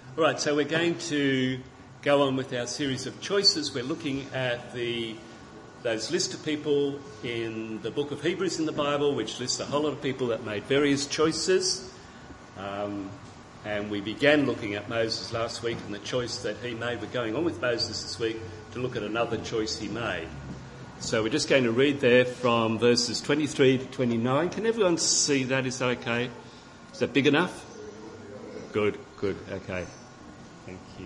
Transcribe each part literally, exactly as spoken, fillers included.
All right, so we're going to go on with our series of choices. We're looking at the those list of people in the book of Hebrews in the Bible, which lists a whole lot of people that made various choices. Um, and we began looking at Moses last week and the choice that he made. We're going on with Moses this week to look at another choice he made. So we're just going to read there from verses twenty-three to twenty-nine. Can everyone see that? Is that okay? Is that big enough? Good, good, okay. Thank you.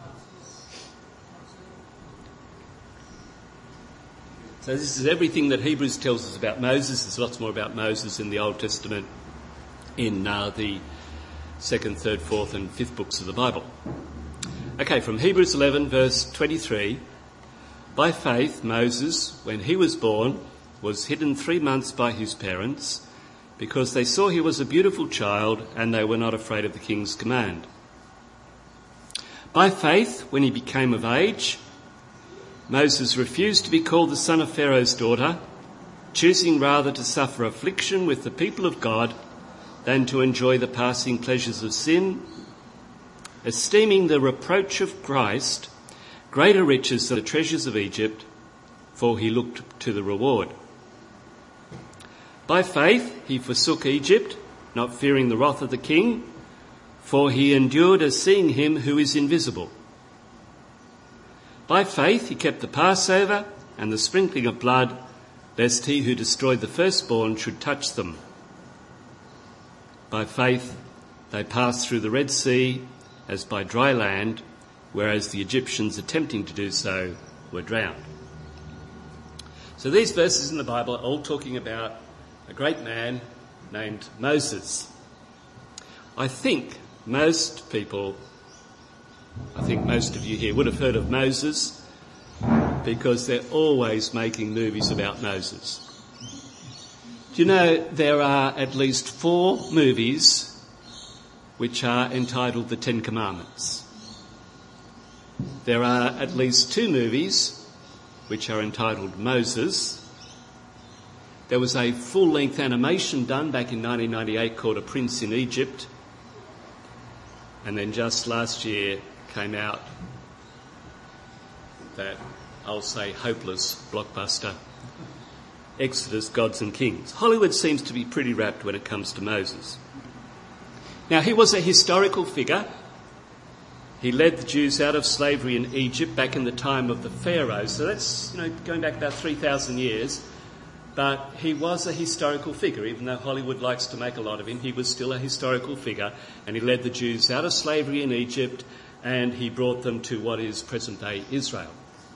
So this is everything that Hebrews tells us about Moses. There's lots more about Moses in the Old Testament in uh, the second, third, fourth and fifth books of the Bible. Okay, from Hebrews eleven verse twenty-three. By faith, Moses, when he was born, was hidden three months by his parents because they saw he was a beautiful child and they were not afraid of the king's command. By faith, when he became of age, Moses refused to be called the son of Pharaoh's daughter, choosing rather to suffer affliction with the people of God than to enjoy the passing pleasures of sin, esteeming the reproach of Christ greater riches than the treasures of Egypt, for he looked to the reward. By faith he forsook Egypt, not fearing the wrath of the king, for he endured as seeing him who is invisible. By faith he kept the Passover and the sprinkling of blood, lest he who destroyed the firstborn should touch them. By faith they passed through the Red Sea as by dry land, whereas the Egyptians attempting to do so were drowned. So these verses in the Bible are all talking about a great man named Moses. I think most people, I think most of you here would have heard of Moses because they're always making movies about Moses. Do you know there are at least four movies which are entitled The Ten Commandments? There are at least two movies which are entitled Moses. There was a full-length animation done back in nineteen ninety-eight called A Prince in Egypt. And then just last year came out that, I'll say, hopeless blockbuster, Exodus, Gods and Kings. Hollywood seems to be pretty rapt when it comes to Moses. Now, he was a historical figure. He led the Jews out of slavery in Egypt back in the time of the Pharaoh. So that's, you know, going back about three thousand years. But he was a historical figure. Even though Hollywood likes to make a lot of him, he was still a historical figure. And he led the Jews out of slavery in Egypt and he brought them to what is present-day Israel.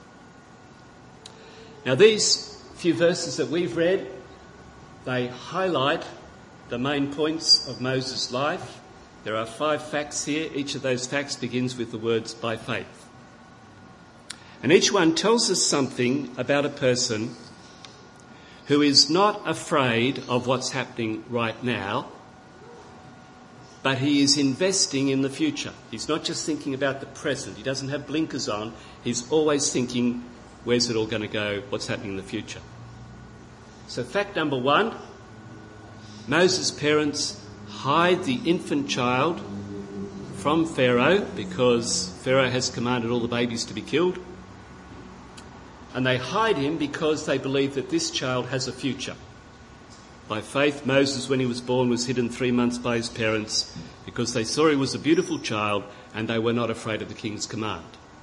Now, these few verses that we've read, they highlight the main points of Moses' life. There are five facts here. Each of those facts begins with the words by faith. And each one tells us something about a person who is not afraid of what's happening right now, but he is investing in the future. He's not just thinking about the present. He doesn't have blinkers on. He's always thinking, where's it all going to go? What's happening in the future? So fact number one, Moses' parents hide the infant child from Pharaoh because Pharaoh has commanded all the babies to be killed. And they hide him because they believe that this child has a future. By faith, Moses, when he was born, was hidden three months by his parents because they saw he was a beautiful child and they were not afraid of the king's command.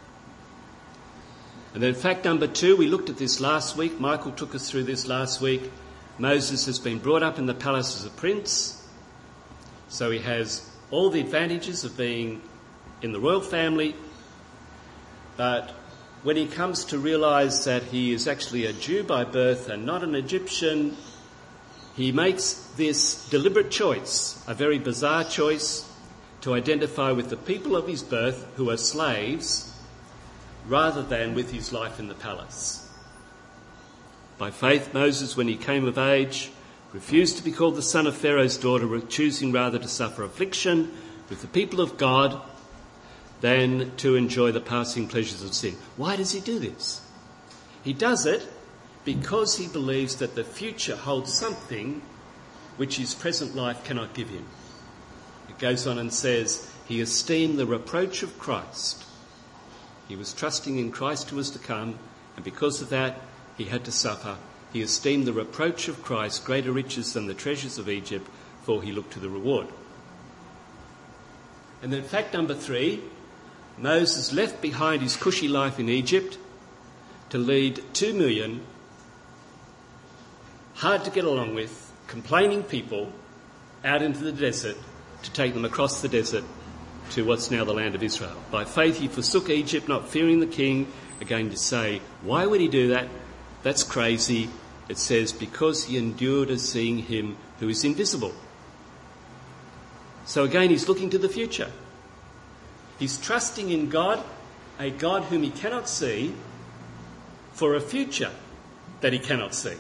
And then fact number two, we looked at this last week. Michael took us through this last week. Moses has been brought up in the palace as a prince. So he has all the advantages of being in the royal family, but when he comes to realise that he is actually a Jew by birth and not an Egyptian, he makes this deliberate choice, a very bizarre choice, to identify with the people of his birth who are slaves rather than with his life in the palace. By faith, Moses, when he came of age, refused to be called the son of Pharaoh's daughter, choosing rather to suffer affliction with the people of God than to enjoy the passing pleasures of sin. Why does he do this? He does it because he believes that the future holds something which his present life cannot give him. It goes on and says, he esteemed the reproach of Christ. He was trusting in Christ who was to come, and because of that, he had to suffer. He esteemed the reproach of Christ greater riches than the treasures of Egypt, for he looked to the reward. And then fact number three, Moses left behind his cushy life in Egypt to lead two million hard to get along with, complaining people out into the desert to take them across the desert to what's now the land of Israel. By faith he forsook Egypt, not fearing the king. Again, to say, why would he do that? That's crazy. It says, because he endured as seeing him who is invisible. So again, he's looking to the future. He's trusting in God, a God whom he cannot see, for a future that he cannot see.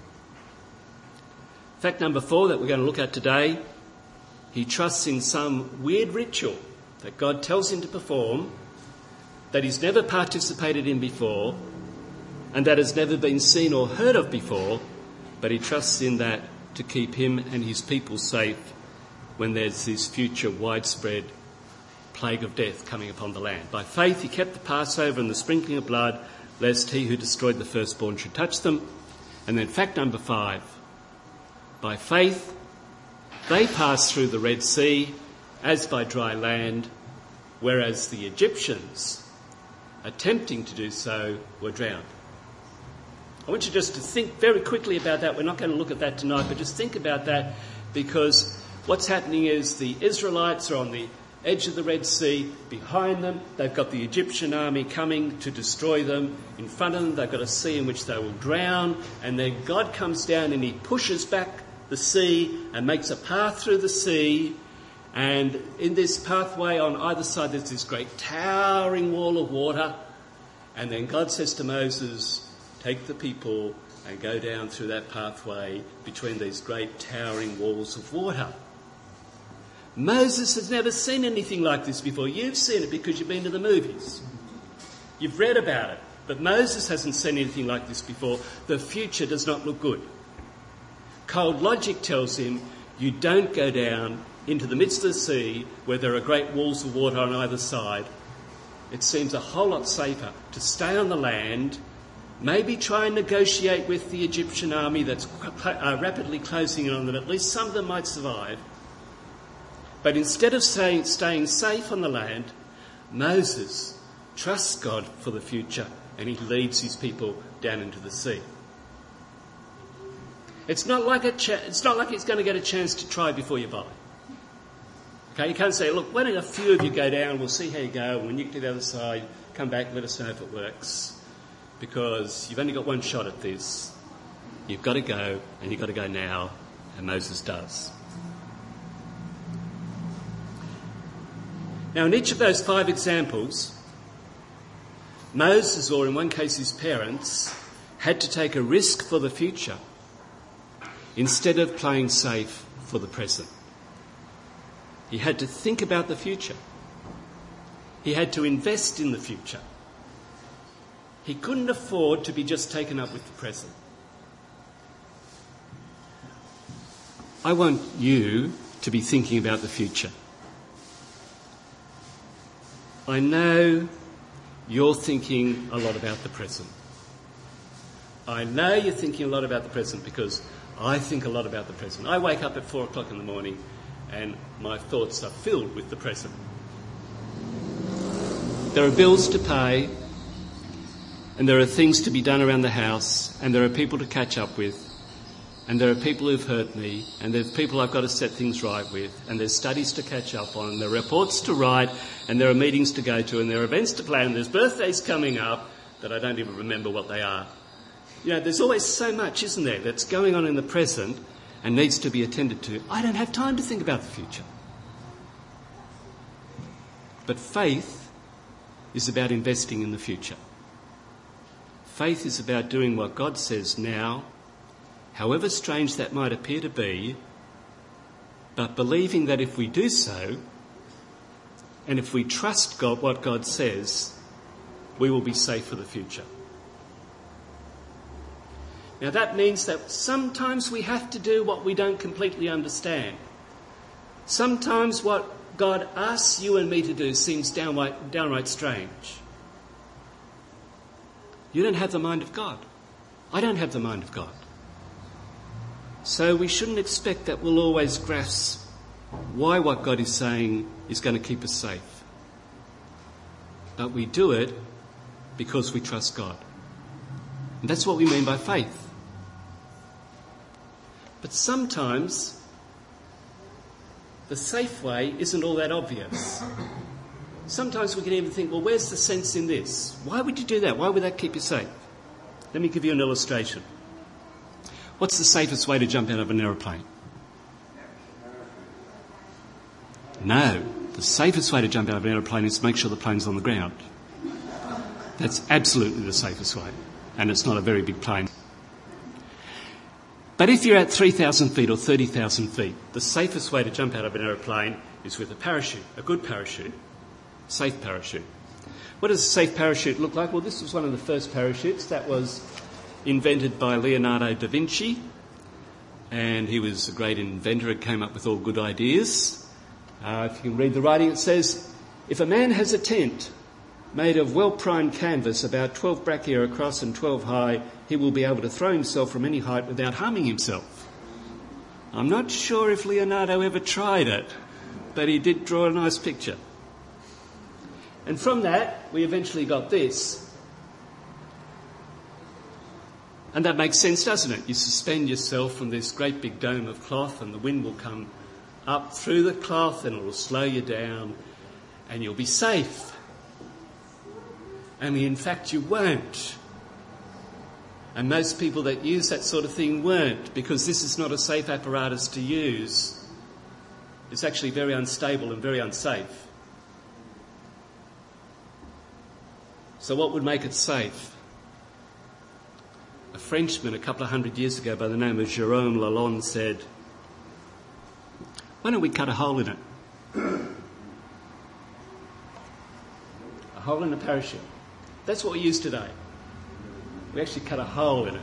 Fact number four that we're going to look at today, he trusts in some weird ritual that God tells him to perform that he's never participated in before and that has never been seen or heard of before, but he trusts in that to keep him and his people safe when there's this future widespread plague of death coming upon the land. By faith he kept the Passover and the sprinkling of blood, lest he who destroyed the firstborn should touch them. And then fact number five, by faith they passed through the Red Sea as by dry land, whereas the Egyptians, attempting to do so, were drowned. I want you just to think very quickly about that. We're not going to look at that tonight, but just think about that, because what's happening is the Israelites are on the edge of the Red Sea. Behind them, they've got the Egyptian army coming to destroy them. In front of them, they've got a sea in which they will drown. And then God comes down and he pushes back the sea and makes a path through the sea. And in this pathway on either side, there's this great towering wall of water. And then God says to Moses, take the people and go down through that pathway between these great towering walls of water. Moses has never seen anything like this before. You've seen it because you've been to the movies. You've read about it. But Moses hasn't seen anything like this before. The future does not look good. Cold logic tells him you don't go down into the midst of the sea where there are great walls of water on either side. It seems a whole lot safer to stay on the land, maybe try and negotiate with the Egyptian army that's uh, rapidly closing in on them. At least some of them might survive. But instead of staying, staying safe on the land, Moses trusts God for the future and he leads his people down into the sea. It's not like a cha- it's not like he's going to get a chance to try before you buy. Okay, you can't say, look, why don't a few of you go down, we'll see how you go, and when you get to the other side, come back, let us know if it works. Because you've only got one shot at this. You've got to go, and you've got to go now, and Moses does. Now, in each of those five examples, Moses, or in one case his parents, had to take a risk for the future instead of playing safe for the present. He had to think about the future. He had to invest in the future. He couldn't afford to be just taken up with the present. I want you to be thinking about the future. I know you're thinking a lot about the present. I know you're thinking a lot about the present because I think a lot about the present. I wake up at four o'clock in the morning and my thoughts are filled with the present. There are bills to pay, and there are things to be done around the house, and there are people to catch up with, and there are people who've hurt me, and there's people I've got to set things right with, and there's studies to catch up on, and there are reports to write, and there are meetings to go to, and there are events to plan, and there's birthdays coming up that I don't even remember what they are. You know, there's always so much, isn't there, that's going on in the present and needs to be attended to. I don't have time to think about the future. But faith is about investing in the future. Faith is about doing what God says now, however strange that might appear to be, but believing that if we do so, and if we trust God, what God says, we will be safe for the future. Now that means that sometimes we have to do what we don't completely understand. Sometimes what God asks you and me to do seems downright, downright strange. You don't have the mind of God. I don't have the mind of God. So we shouldn't expect that we'll always grasp why what God is saying is going to keep us safe. But we do it because we trust God. And that's what we mean by faith. But sometimes the safe way isn't all that obvious. Sometimes we can even think, well, where's the sense in this? Why would you do that? Why would that keep you safe? Let me give you an illustration. What's the safest way to jump out of an aeroplane? No, the safest way to jump out of an aeroplane is to make sure the plane's on the ground. That's absolutely the safest way, and it's not a very big plane. But if you're at three thousand feet or thirty thousand feet, the safest way to jump out of an aeroplane is with a parachute, a good parachute, safe parachute. What does a safe parachute look like? Well, this was one of the first parachutes that was invented by Leonardo da Vinci, and he was a great inventor and came up with all good ideas. Uh, if you can read the writing, it says, if a man has a tent made of well-primed canvas about twelve brachia across and twelve high, he will be able to throw himself from any height without harming himself. I'm not sure if Leonardo ever tried it, but he did draw a nice picture. And from that, we eventually got this. And that makes sense, doesn't it? You suspend yourself from this great big dome of cloth and the wind will come up through the cloth and it will slow you down and you'll be safe. Only in fact you won't. And most people that use that sort of thing weren't, because this is not a safe apparatus to use. It's actually very unstable and very unsafe. So what would make it safe? A Frenchman a couple of hundred years ago by the name of Jérôme Lalonde said, why don't we cut a hole in it? A hole in a parachute. That's what we use today. We actually cut a hole in it.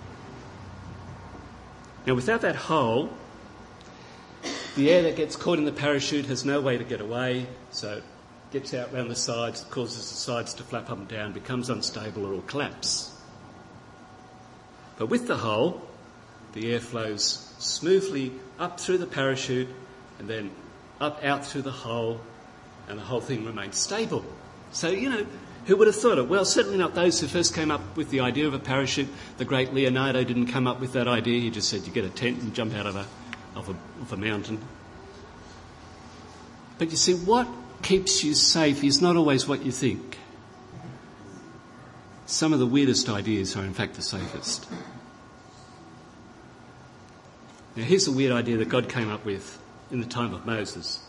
Now, without that hole, the air that gets caught in the parachute has no way to get away, so it gets out round the sides, causes the sides to flap up and down, becomes unstable or will collapse. But with the hole, the air flows smoothly up through the parachute and then up out through the hole, and the whole thing remains stable. So, you know, who would have thought it? Well, certainly not those who first came up with the idea of a parachute. The great Leonardo didn't come up with that idea. He just said you get a tent and jump out of a, of a, of a mountain. But you see, what keeps you safe is not always what you think. Some of the weirdest ideas are in fact the safest. Now here's a weird idea that God came up with in the time of Moses.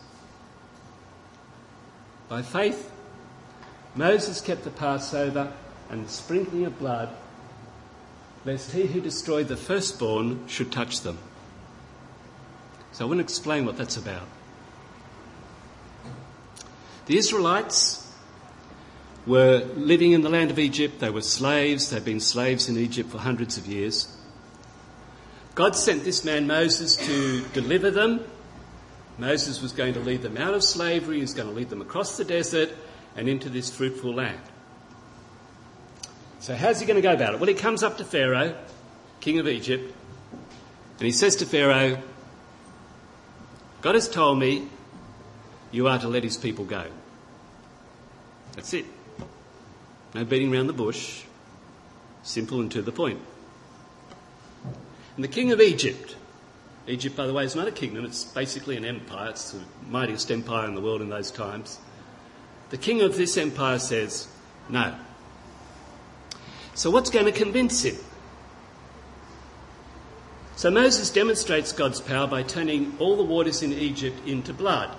By faith, Moses kept the Passover and the sprinkling of blood, lest he who destroyed the firstborn should touch them. So I want to explain what that's about. The Israelites were living in the land of Egypt. They were slaves. They'd been slaves in Egypt for hundreds of years. God sent this man Moses to deliver them. Moses was going to lead them out of slavery. He was going to lead them across the desert and into this fruitful land. So how's he going to go about it? Well, he comes up to Pharaoh, king of Egypt, and he says to Pharaoh, God has told me you are to let his people go. That's it. No beating around the bush. Simple and to the point. And the king of Egypt, Egypt, by the way, is not a kingdom, it's basically an empire. It's the mightiest empire in the world in those times. The king of this empire says, no. So what's going to convince him? So Moses demonstrates God's power by turning all the waters in Egypt into blood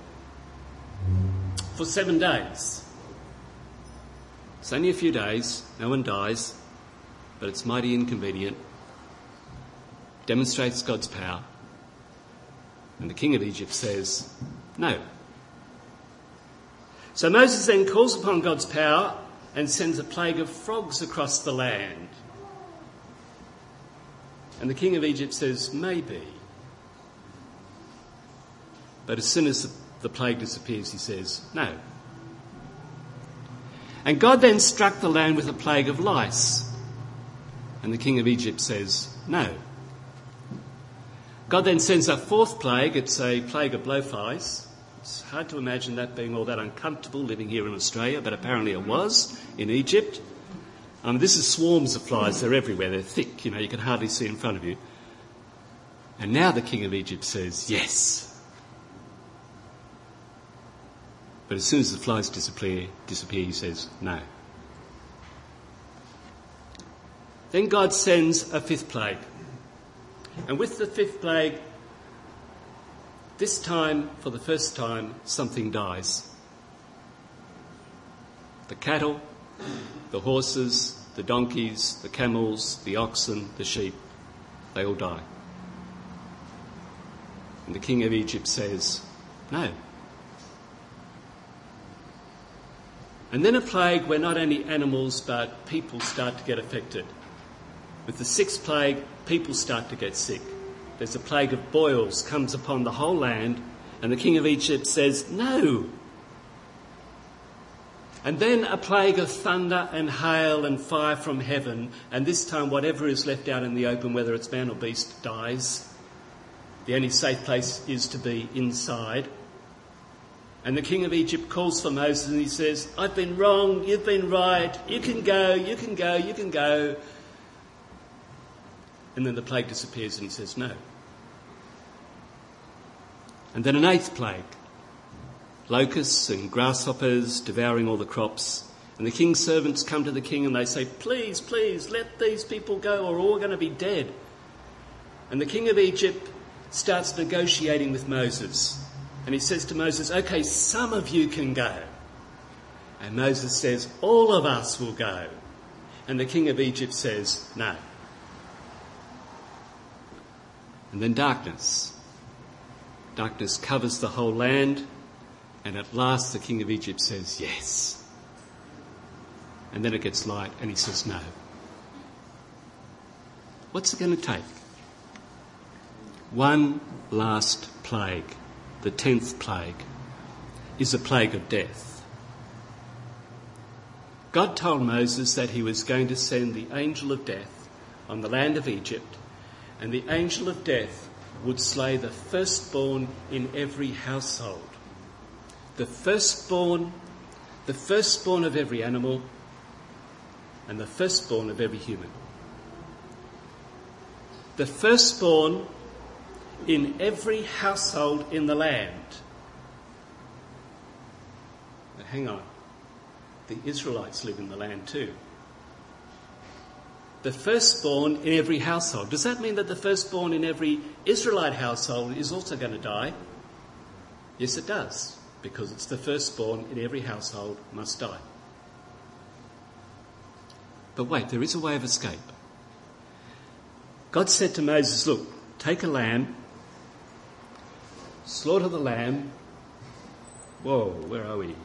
for seven days. It's only a few days, no one dies, but it's mighty inconvenient. Demonstrates God's power. And the king of Egypt says, no. So Moses then calls upon God's power and sends a plague of frogs across the land. And the king of Egypt says, maybe. But as soon as the the plague disappears? He says, no. And God then struck the land with a plague of lice. And the king of Egypt says, no. God then sends a fourth plague. It's a plague of blowflies. It's hard to imagine that being all that uncomfortable living here in Australia, but apparently it was in Egypt. Um, this is swarms of flies. They're everywhere. They're thick. You know, you can hardly see in front of you. And now the king of Egypt says, yes. But as soon as the flies disappear, disappear, he says, no. Then God sends a fifth plague. And with the fifth plague, this time, for the first time, something dies. The cattle, the horses, the donkeys, the camels, the oxen, the sheep, they all die. And the king of Egypt says, no. And then a plague where not only animals but people start to get affected. With the sixth plague, people start to get sick. There's a plague of boils comes upon the whole land, and the king of Egypt says, no. And then a plague of thunder and hail and fire from heaven, and this time whatever is left out in the open, whether it's man or beast, dies. The only safe place is to be inside. And the king of Egypt calls for Moses and he says, I've been wrong, you've been right, you can go, you can go, you can go. And then the plague disappears and he says, no. And then an eighth plague. Locusts and grasshoppers devouring all the crops. And the king's servants come to the king and they say, please, please, let these people go or we're all going to be dead. And the king of Egypt starts negotiating with Moses. And he says to Moses, okay, some of you can go. And Moses says, all of us will go. And the king of Egypt says, no. And then darkness. Darkness covers the whole land. And at last the king of Egypt says, yes. And then it gets light and he says, no. What's it going to take? One last plague, the tenth plague, is a plague of death. God told Moses that he was going to send the angel of death on the land of Egypt, and the angel of death would slay the firstborn in every household. The firstborn, the firstborn of every animal, and the firstborn of every human. The firstborn in every household in the land. But hang on, the Israelites live in the land too. The firstborn in every household. Does that mean that the firstborn in every Israelite household is also going to die? Yes, it does, because it's the firstborn in every household must die. But wait, there is a way of escape. God said to Moses, look, take a lamb, slaughter the lamb. Whoa, where are we?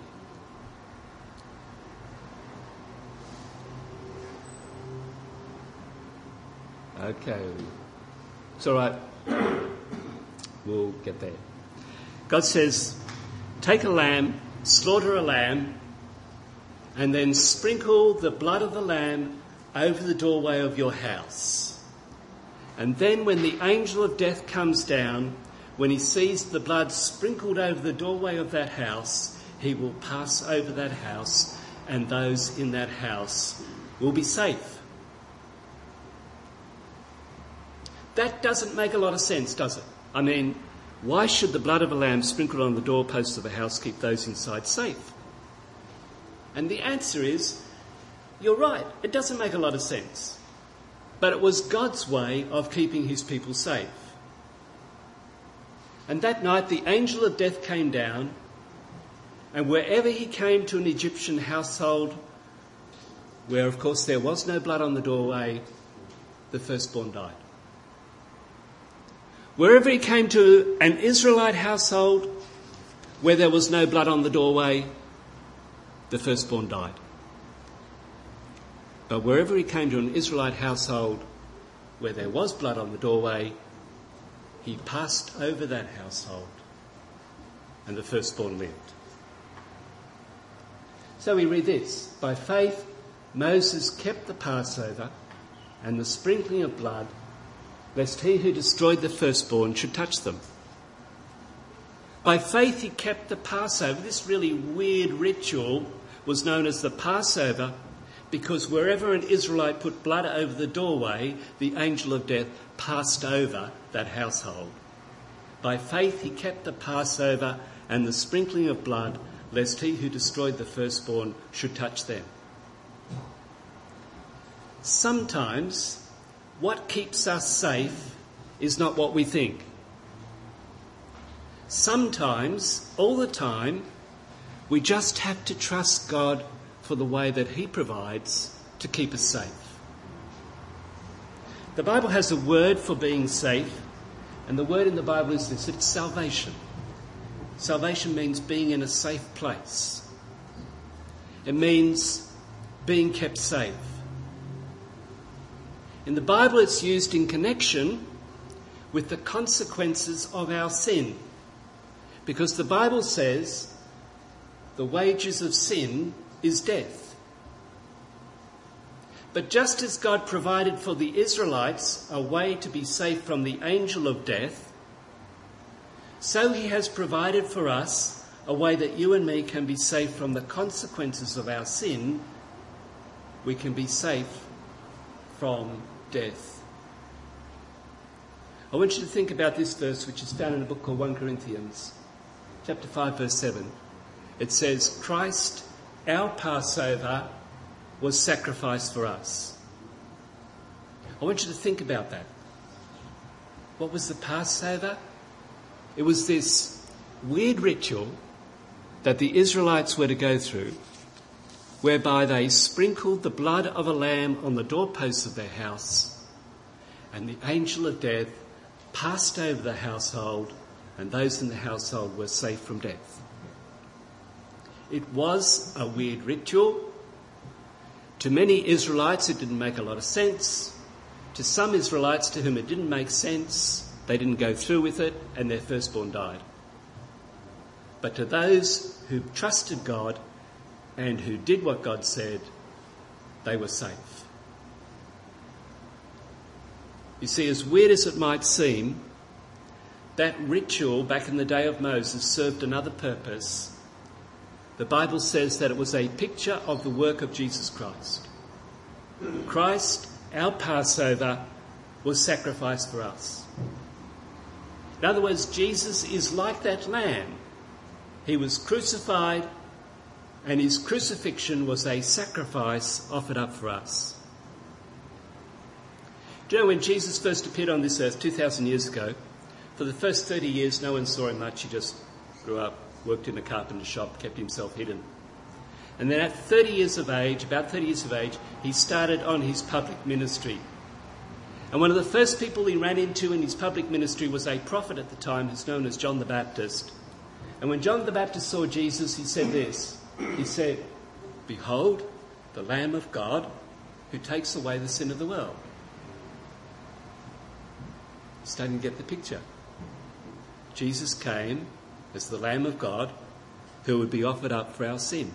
Okay. It's all right. We'll get there. God says, take a lamb, slaughter a lamb, and then sprinkle the blood of the lamb over the doorway of your house. And then when the angel of death comes down, when he sees the blood sprinkled over the doorway of that house, he will pass over that house and those in that house will be safe. That doesn't make a lot of sense, does it? I mean, why should the blood of a lamb sprinkled on the doorposts of a house keep those inside safe? And the answer is, you're right, it doesn't make a lot of sense. But it was God's way of keeping his people safe. And that night the angel of death came down, and wherever he came to an Egyptian household, where of course there was no blood on the doorway, the firstborn died. Wherever he came to an Israelite household, where there was no blood on the doorway, the firstborn died. But wherever he came to an Israelite household where there was blood on the doorway, he passed over that household and the firstborn lived. So we read this: by faith Moses kept the Passover and the sprinkling of blood, lest he who destroyed the firstborn should touch them. By faith he kept the Passover. This really weird ritual was known as the Passover because wherever an Israelite put blood over the doorway, the angel of death passed over that household. By faith he kept the Passover and the sprinkling of blood, lest he who destroyed the firstborn should touch them. Sometimes what keeps us safe is not what we think. Sometimes, all the time, we just have to trust God for the way that he provides to keep us safe. The Bible has a word for being safe, and the word in the Bible is this: it's salvation. Salvation means being in a safe place. It means being kept safe. In the Bible, it's used in connection with the consequences of our sin. Because the Bible says the wages of sin is death. But just as God provided for the Israelites a way to be safe from the angel of death, so he has provided for us a way that you and me can be safe from the consequences of our sin. We can be safe from death. I want you to think about this verse, which is found in a book called First Corinthians, chapter five, verse seven. It says, Christ, our Passover, was sacrificed for us. I want you to think about that. What was the Passover? It was this weird ritual that the Israelites were to go through, whereby they sprinkled the blood of a lamb on the doorposts of their house, and the angel of death passed over the household, and those in the household were safe from death. It was a weird ritual. To many Israelites, it didn't make a lot of sense. To some Israelites to whom it didn't make sense, they didn't go through with it, and their firstborn died. But to those who trusted God and who did what God said, they were safe. You see, as weird as it might seem, that ritual back in the day of Moses served another purpose. The Bible says that it was a picture of the work of Jesus Christ. Christ, our Passover, was sacrificed for us. In other words, Jesus is like that lamb. He was crucified, and his crucifixion was a sacrifice offered up for us. Do you know when Jesus first appeared on this earth two thousand years ago, for the first thirty years no one saw him much. He just grew up, worked in a carpenter shop, kept himself hidden. And then at thirty years of age, about thirty years of age, he started on his public ministry. And one of the first people he ran into in his public ministry was a prophet at the time who's known as John the Baptist. And when John the Baptist saw Jesus, he said this. He said, "Behold, the Lamb of God who takes away the sin of the world." Starting to get the picture. Jesus came as the Lamb of God who would be offered up for our sin.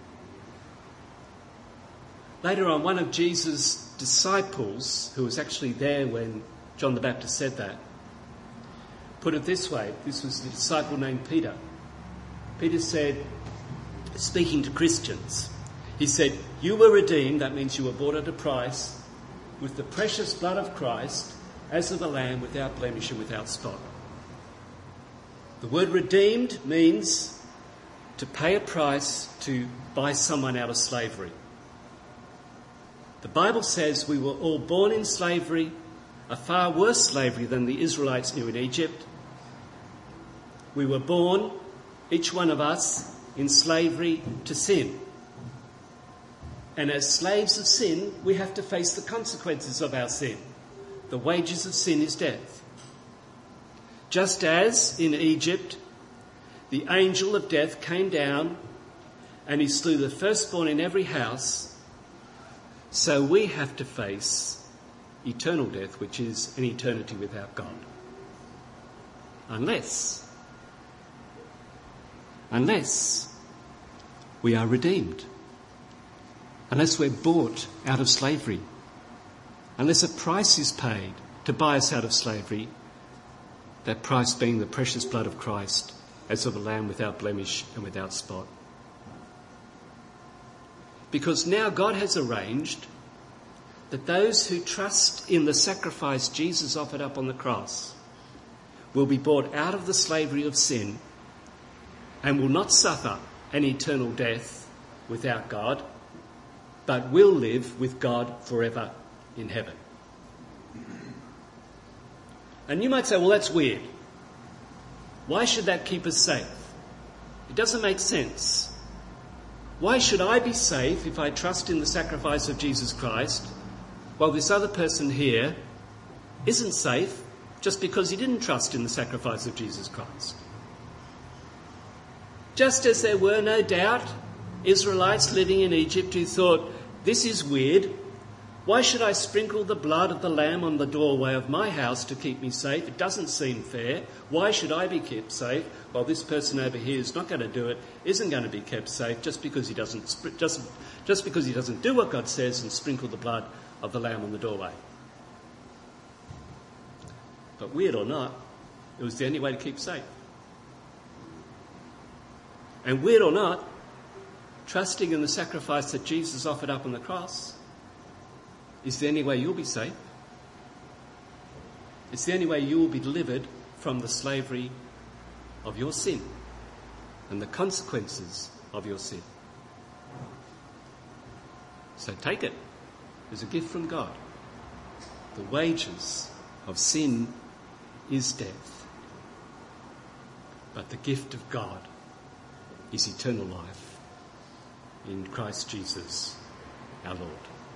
Later on, one of Jesus' disciples, who was actually there when John the Baptist said that, put it this way. This was the disciple named Peter. Peter said, speaking to Christians, he said, "You were redeemed," that means you were bought at a price, "with the precious blood of Christ, as of a lamb without blemish and without spot." The word redeemed means to pay a price to buy someone out of slavery. The Bible says we were all born in slavery, a far worse slavery than the Israelites knew in Egypt. We were born, each one of us, in slavery to sin. And as slaves of sin, we have to face the consequences of our sin. The wages of sin is death. Just as in Egypt, the angel of death came down and he slew the firstborn in every house, so we have to face eternal death, which is an eternity without God. Unless unless we are redeemed, unless we're bought out of slavery, unless a price is paid to buy us out of slavery, that price being the precious blood of Christ as of a lamb without blemish and without spot. Because now God has arranged that those who trust in the sacrifice Jesus offered up on the cross will be brought out of the slavery of sin and will not suffer an eternal death without God, but will live with God forever in heaven. And you might say, well, that's weird. Why should that keep us safe? It doesn't make sense. Why should I be safe if I trust in the sacrifice of Jesus Christ, while this other person here isn't safe just because he didn't trust in the sacrifice of Jesus Christ? Just as there were, no doubt, Israelites living in Egypt who thought, this is weird. Why should I sprinkle the blood of the lamb on the doorway of my house to keep me safe? It doesn't seem fair. Why should I be kept safe while this person over here who's not going to do it isn't going to be kept safe just because he doesn't just, just because he doesn't do what God says and sprinkle the blood of the lamb on the doorway? But weird or not, it was the only way to keep safe. And weird or not, trusting in the sacrifice that Jesus offered up on the cross is the only way you'll be safe. It's the only way you will be delivered from the slavery of your sin and the consequences of your sin. So take it as a gift from God. The wages of sin is death, but the gift of God is eternal life in Christ Jesus our Lord.